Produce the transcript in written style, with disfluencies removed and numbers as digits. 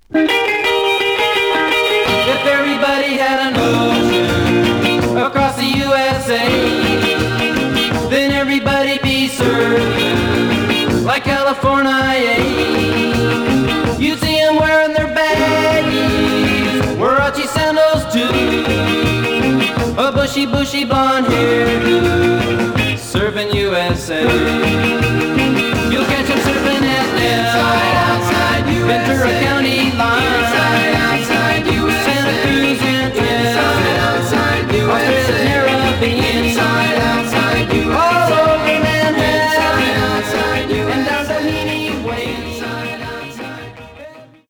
If everybody had an ocean across the USA, then everybody'd be served like California. You see them wearing their baggies, Warachi sandals too, a bushy blonde hairdo, serving USA.